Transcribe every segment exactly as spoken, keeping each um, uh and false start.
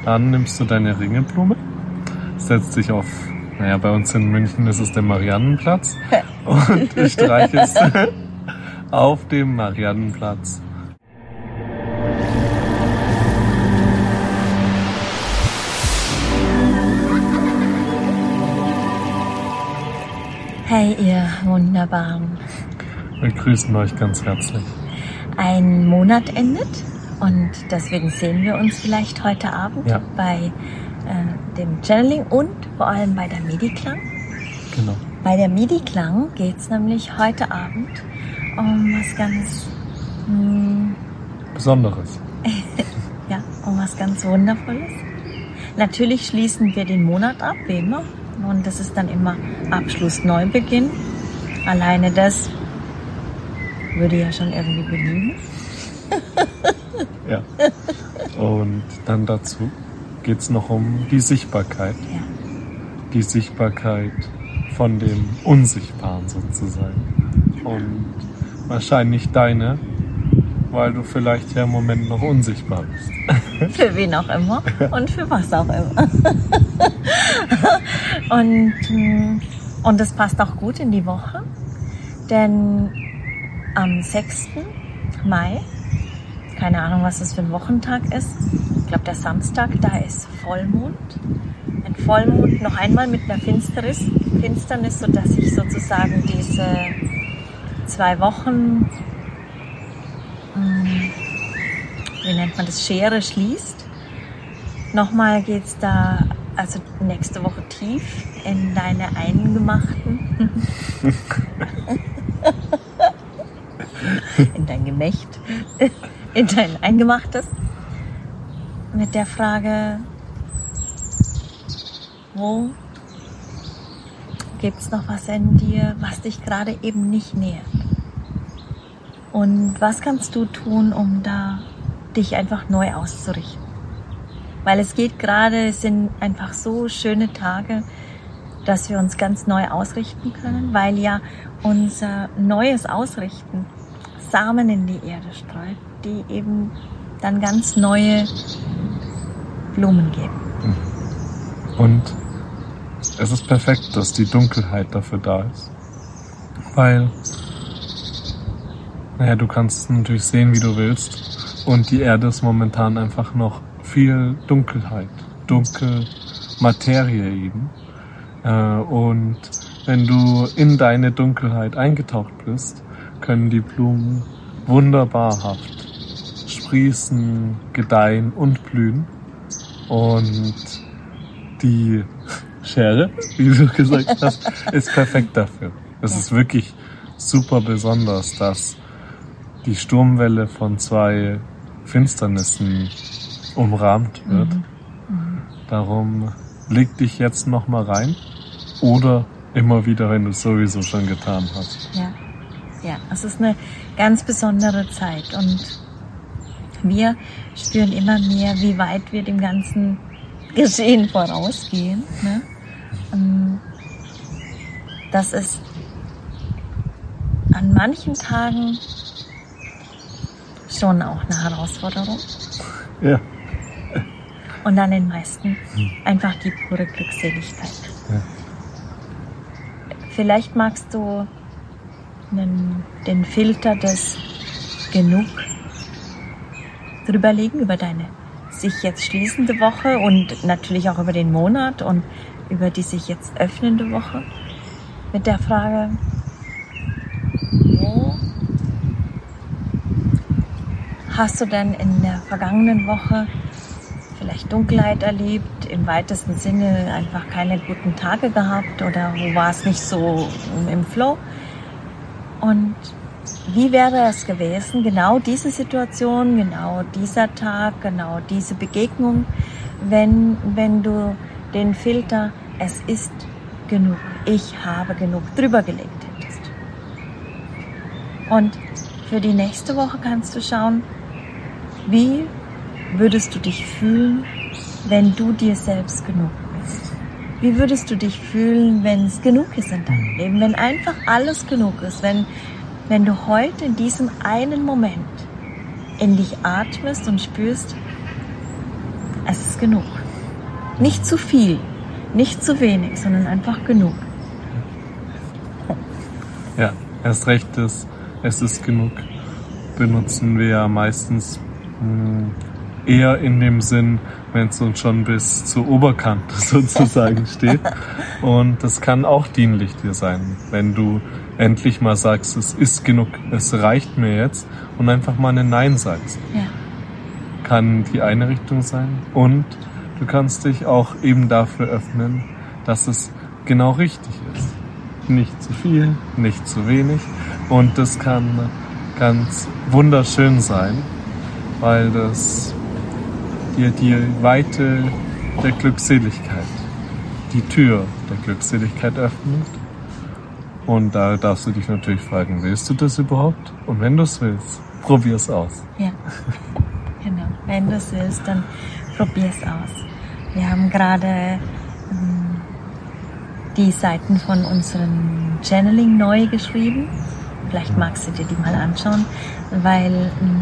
Dann nimmst du deine Ringelblume, setzt dich auf, naja, bei uns in München ist es der Mariannenplatz und streichelst auf dem Mariannenplatz. Hey ihr Wunderbaren. Wir grüßen euch ganz herzlich. Ein Monat endet und deswegen sehen wir uns vielleicht heute Abend ja. bei äh, dem Channeling und vor allem bei der Midi-Klang. Genau. Bei der Midi-Klang geht es nämlich heute Abend um was ganz mh, Besonderes. ja, um was ganz Wundervolles. Natürlich schließen wir den Monat ab, wie immer. Und das ist dann immer Abschluss, Neubeginn. Alleine das würde ja schon irgendwie genügen. Ja. Und dann dazu geht es noch um die Sichtbarkeit. Ja. Die Sichtbarkeit von dem Unsichtbaren sozusagen. Und wahrscheinlich deine, weil du vielleicht ja im Moment noch unsichtbar bist. Für wen auch immer und für was auch immer. und, und das passt auch gut in die Woche, denn am sechsten Mai, keine Ahnung, was das für ein Wochentag ist, ich glaube der Samstag, da ist Vollmond. Ein Vollmond noch einmal mit einer Finsternis, Finsternis, sodass sich sozusagen diese zwei Wochen, wie nennt man das, Schere schließt. Nochmal geht es da, also nächste Woche tief in deine Eingemachten, in dein Gemächt, in dein Eingemachtes, mit der Frage, wo gibt es noch was in dir, was dich gerade eben nicht nährt? Und was kannst du tun, um da dich einfach neu auszurichten? Weil es geht gerade, es sind einfach so schöne Tage, dass wir uns ganz neu ausrichten können, weil ja unser neues Ausrichten Samen in die Erde streut, die eben dann ganz neue Blumen geben. Und es ist perfekt, dass die Dunkelheit dafür da ist, weil naja, du kannst natürlich sehen, wie du willst. Und die Erde ist momentan einfach noch viel Dunkelheit. Dunkel, Materie eben. Und wenn du in deine Dunkelheit eingetaucht bist, können die Blumen wunderbarhaft sprießen, gedeihen und blühen. Und die Schere, wie du gesagt hast, ist perfekt dafür. Es ist wirklich super besonders, dass die Sturmwelle von zwei Finsternissen umrahmt wird. Mhm. Mhm. Darum leg dich jetzt noch mal rein oder immer wieder, wenn du es sowieso schon getan hast. Ja, ja, es ist eine ganz besondere Zeit und wir spüren immer mehr, wie weit wir dem ganzen Geschehen vorausgehen. Ne? Das ist an manchen Tagen schon auch eine Herausforderung. Ja. Und an den meisten einfach die pure Glückseligkeit. Ja. Vielleicht magst du einen, den Filter des Genug drüber legen, über deine sich jetzt schließende Woche und natürlich auch über den Monat und über die sich jetzt öffnende Woche. Mit der Frage, wo hast du denn in der vergangenen Woche vielleicht Dunkelheit erlebt, im weitesten Sinne einfach keine guten Tage gehabt oder wo war es nicht so im Flow? Und wie wäre es gewesen, genau diese Situation, genau dieser Tag, genau diese Begegnung, wenn, wenn du den Filter "Es ist genug, ich habe genug" drüber gelegt hättest? Und für die nächste Woche kannst du schauen, wie würdest du dich fühlen, wenn du dir selbst genug bist? Wie würdest du dich fühlen, wenn es genug ist in deinem Leben? Wenn einfach alles genug ist, wenn, wenn du heute in diesem einen Moment in dich atmest und spürst, es ist genug. Nicht zu viel, nicht zu wenig, sondern einfach genug. Ja, erst recht ist, es ist genug, benutzen wir ja meistens mh, eher in dem Sinn, wenn es uns schon bis zur Oberkante sozusagen steht. Und das kann auch dienlich dir sein, wenn du endlich mal sagst, es ist genug, es reicht mir jetzt und einfach mal ein Nein sagst. Ja. Kann die eine Richtung sein und du kannst dich auch eben dafür öffnen, dass es genau richtig ist. Nicht zu viel, nicht zu wenig und das kann ganz wunderschön sein, weil das dir die Weite der Glückseligkeit, die Tür der Glückseligkeit öffnet. Und da darfst du dich natürlich fragen, willst du das überhaupt? Und wenn du es willst, probier's aus. Ja, genau. Wenn du es willst, dann probier's aus. Wir haben gerade ähm, die Seiten von unserem Channeling neu geschrieben. Vielleicht magst du dir die mal anschauen, weil ähm,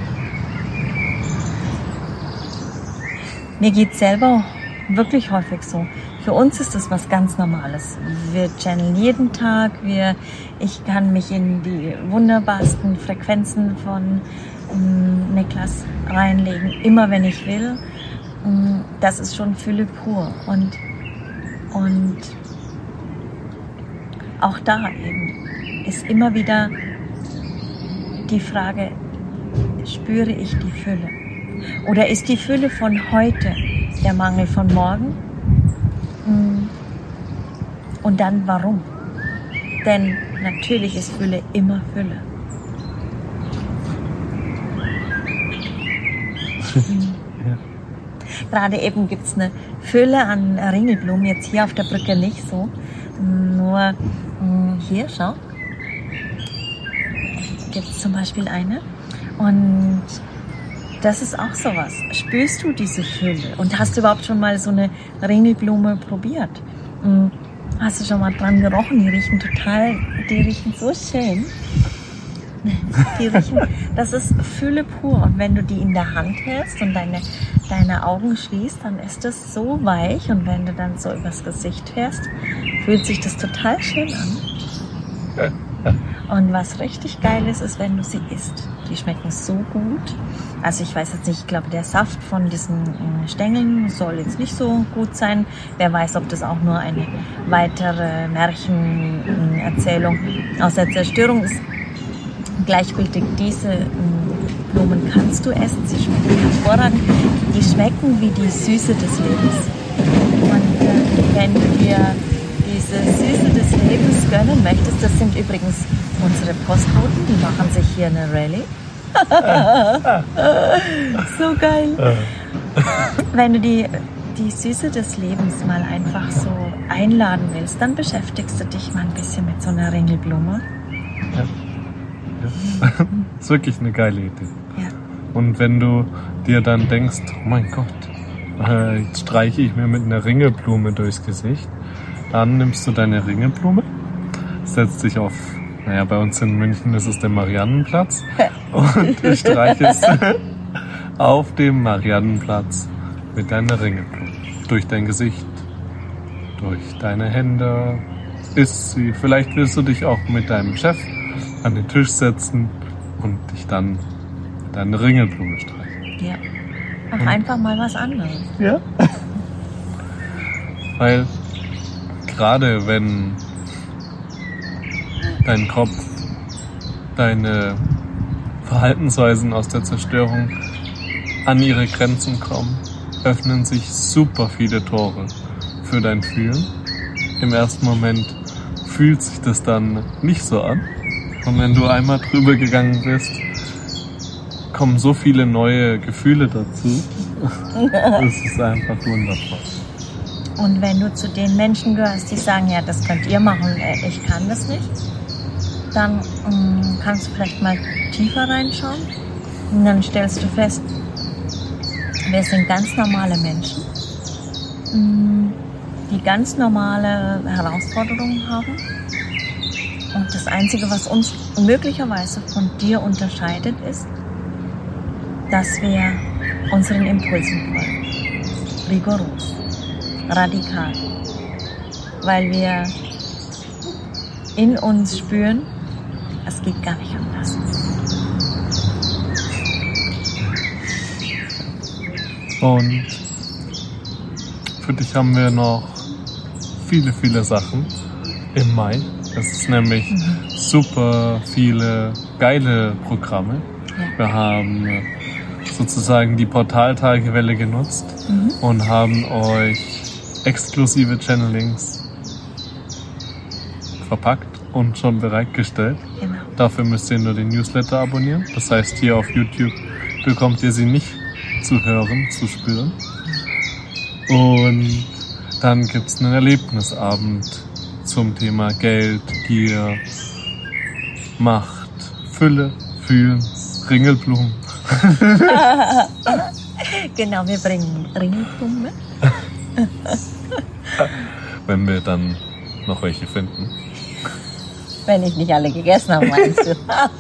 mir geht's selber wirklich häufig so. Für uns ist das was ganz Normales. Wir channeln jeden Tag. Wir, ich kann mich in die wunderbarsten Frequenzen von ähm, Niklas reinlegen, immer wenn ich will. Ähm, das ist schon Fülle pur. Und, und auch da eben ist immer wieder die Frage, spüre ich die Fülle? Oder ist die Fülle von heute der Mangel von morgen? Und dann warum? Denn natürlich ist Fülle immer Fülle. Ja. Gerade eben gibt es eine Fülle an Ringelblumen, jetzt hier auf der Brücke nicht so. Nur hier, schau, gibt es zum Beispiel eine. Und das ist auch sowas. Spürst du diese Fülle? Und hast du überhaupt schon mal so eine Ringelblume probiert? Hast du schon mal dran gerochen? Die riechen total, die riechen so schön. Die riechen, das ist Fülle pur. Und wenn du die in der Hand hältst und deine, deine Augen schließt, dann ist das so weich. Und wenn du dann so übers Gesicht fährst, fühlt sich das total schön an. Und was richtig geil ist, ist, wenn du sie isst. Die schmecken so gut. Also ich weiß jetzt nicht, ich glaube, der Saft von diesen Stängeln soll jetzt nicht so gut sein. Wer weiß, ob das auch nur eine weitere Märchenerzählung aus der Zerstörung ist. Gleichgültig, diese Blumen kannst du essen. Sie schmecken hervorragend. Die schmecken wie die Süße des Lebens. Und äh, wenn du dir diese Süße des Lebens gönnen möchtest, das sind übrigens unsere Postboten, die machen sich hier eine Rallye. So geil. Wenn du die, die Süße des Lebens mal einfach so einladen willst, dann beschäftigst du dich mal ein bisschen mit so einer Ringelblume. Ja. Ja. Das ist wirklich eine geile Idee. Ja. Und wenn du dir dann denkst, oh mein Gott, äh, jetzt streiche ich mir mit einer Ringelblume durchs Gesicht, dann nimmst du deine Ringelblume, setzt dich auf, naja, bei uns in München ist es der Mariannenplatz, und du streichelst auf dem Mariannenplatz mit deiner Ringelblume durch dein Gesicht, durch deine Hände, isst sie. Vielleicht willst du dich auch mit deinem Chef an den Tisch setzen und dich dann mit deiner Ringelblume streicheln. Ja. Mach und einfach mal was anderes. Ja. Weil gerade wenn dein Kopf, deine Verhaltensweisen aus der Zerstörung an ihre Grenzen kommen, öffnen sich super viele Tore für dein Fühlen. Im ersten Moment fühlt sich das dann nicht so an. Und wenn du einmal drüber gegangen bist, kommen so viele neue Gefühle dazu. Das ist einfach wunderbar. Und wenn du zu den Menschen gehörst, die sagen, ja, das könnt ihr machen, ich kann das nicht, dann ähm, kannst du vielleicht mal tiefer reinschauen und dann stellst du fest, wir sind ganz normale Menschen, ähm, die ganz normale Herausforderungen haben. Und das Einzige, was uns möglicherweise von dir unterscheidet, ist, dass wir unseren Impulsen folgen. rigoros, radikal, weil wir in uns spüren, es geht gar nicht anders. Und für dich haben wir noch viele, viele Sachen im Mai. Es ist nämlich mhm. super viele geile Programme. Ja. Wir haben sozusagen die Portaltagewelle genutzt mhm. und haben euch exklusive Channelings verpackt und schon bereitgestellt. Genau. Dafür müsst ihr nur den Newsletter abonnieren. Das heißt, hier auf YouTube bekommt ihr sie nicht zu hören, zu spüren. Und dann gibt es einen Erlebnisabend zum Thema Geld, Gier, Macht, Fülle, Fühlen, Ringelblumen. Genau, wir bringen Ringelblumen mit. Wenn wir dann noch welche finden. Wenn ich nicht alle gegessen habe, meinst du?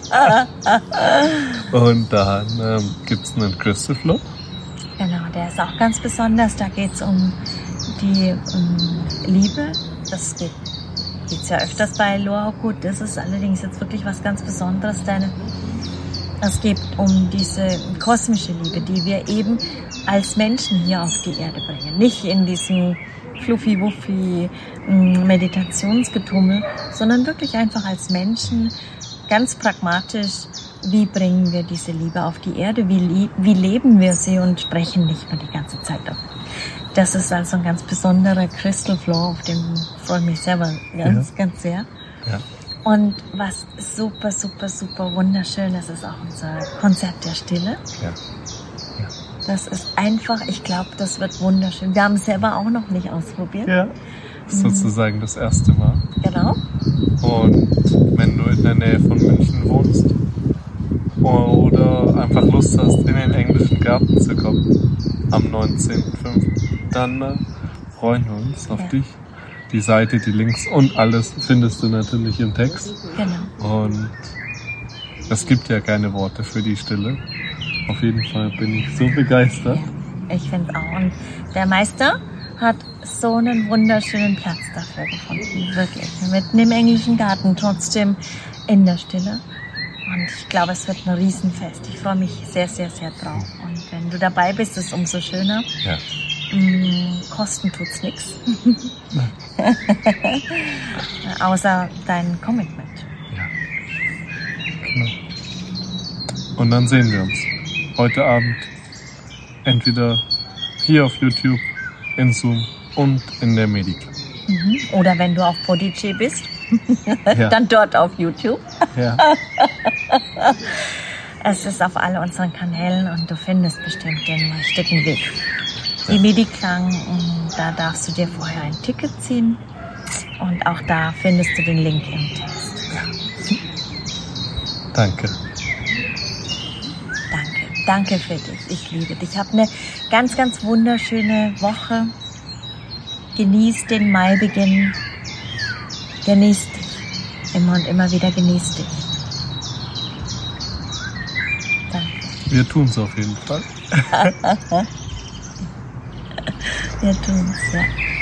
Und dann ähm, gibt es einen Crystal Flow. Genau, der ist auch ganz besonders. Da geht es um die um Liebe. Das geht es ja öfters bei Loaku. Das ist allerdings jetzt wirklich was ganz Besonderes, denn es geht um diese kosmische Liebe, die wir eben als Menschen hier auf die Erde bringen. Nicht in diesem Fluffi-Wuffi Meditationsgetummel, sondern wirklich einfach als Menschen, ganz pragmatisch, wie bringen wir diese Liebe auf die Erde, wie, wie leben wir sie und sprechen nicht nur die ganze Zeit davon. Das ist also ein ganz besonderer Crystal Flow, auf den freue ich mich selber ganz, ja. ganz sehr. Ja. Und was super, super, super wunderschön ist, ist auch unser Konzert der Stille. Ja. Ja. Das ist einfach, ich glaube, das wird wunderschön. Wir haben es selber auch noch nicht ausprobiert. Ja. Sozusagen das erste Mal. Genau. Und wenn du in der Nähe von München wohnst oder einfach Lust hast, in den englischen Garten zu kommen, am neunzehnten fünften, dann äh, freuen wir uns auf ja. dich. Die Seite, die Links und alles findest du natürlich im Text. Genau. Und es gibt ja keine Worte für die Stille. Auf jeden Fall bin ich so begeistert. Ja, ich finde es auch. Und der Meister hat so einen wunderschönen Platz dafür gefunden. Wirklich. Mitten im englischen Garten, trotzdem in der Stille. Und ich glaube, es wird ein Riesenfest. Ich freue mich sehr, sehr, sehr drauf. Und wenn du dabei bist, ist es umso schöner. Ja. Mm, kosten tut's nichts. Außer dein Commitment. Ja. Genau. Und dann sehen wir uns heute Abend entweder hier auf YouTube, in Zoom und in der Mediclub. Mhm. Oder wenn du auf Podigy bist, ja. dann dort auf YouTube. Ja. Es ist auf all unseren Kanälen und du findest bestimmt den richtigen Weg. Die Mediklang, da darfst du dir vorher ein Ticket ziehen und auch da findest du den Link im Text. Ja. Danke. Danke, danke für dich. Ich liebe dich. Hab eine ganz, ganz wunderschöne Woche. Genieß den Maibeginn. Genieß dich. Immer und immer wieder genieß dich. Danke. Wir tun es auf jeden Fall. Wir tun's, ja.